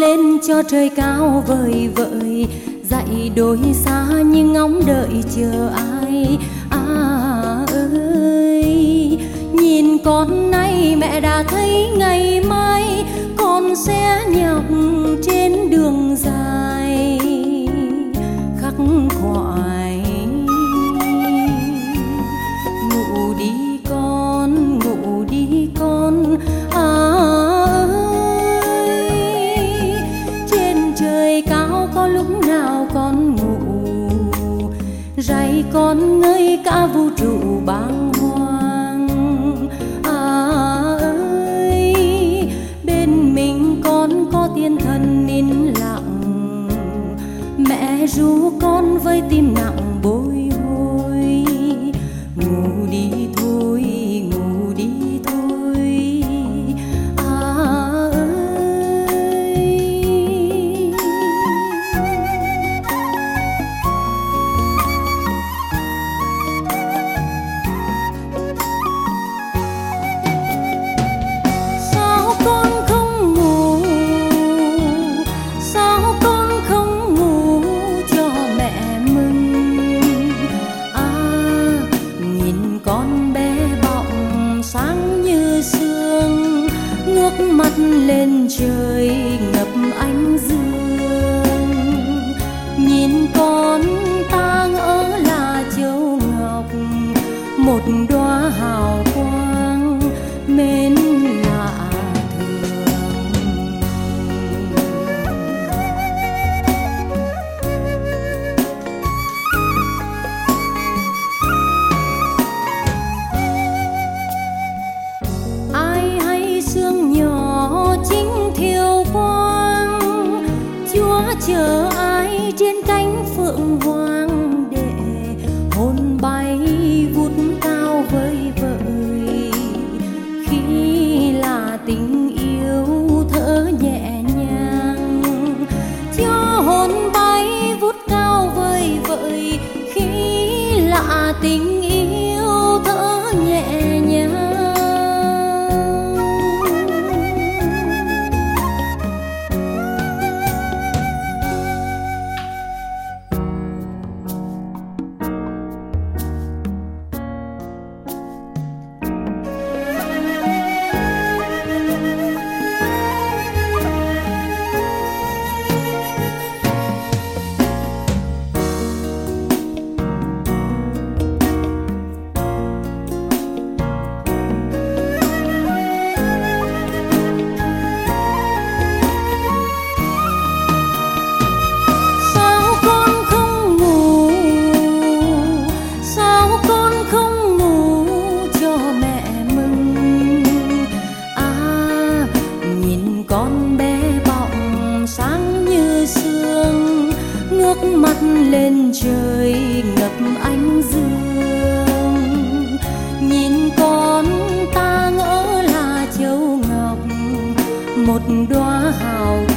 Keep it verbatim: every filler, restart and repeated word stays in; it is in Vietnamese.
lên cho trời cao vời vợi, dạy đôi xa nhưng ngóng đợi chờ ai. À ơi, nhìn con nay mẹ đã thấy ngày mai con sẽ nhọc trên đường dài khắc khoải. Ngủ đi con, ngủ đi con, à ơi, trên trời cao có lúc nào con ngủ, dạy con ngơi cả vũ trụ bàng hoàng. À ơi, bên mình con có thiên thần nín lặng, mẹ ru con với tim nặng bồi hồi. Ngủ đi thôi, ngủ đi thôi, à ơi. Sao con không ngủ, sao con không ngủ cho mẹ mừng. À, nhìn con bé bỏng sáng như sương, ngước mắt lên trời ngập ánh dương. Nhìn con ta ngỡ là châu ngọc, một đóa hào quang mến lạ thường. Ai hay sương nhỏ chính thiêu quang, Chúa chờ ai trên cánh phượng hoàng để hồn bay vút cao vơi vợi. Khi là tình yêu thở nhẹ nhàng, cho hồn bay vút cao vơi vợi. Khi là tình yêu thở nhẹ nhàng. Sao con không ngủ, sao con không ngủ cho mẹ mừng. À, nhìn con bé bỏng sáng như sương, ngước mắt lên trời ngập ánh dương. Nhìn con ta ngỡ là châu ngọc, một đóa hào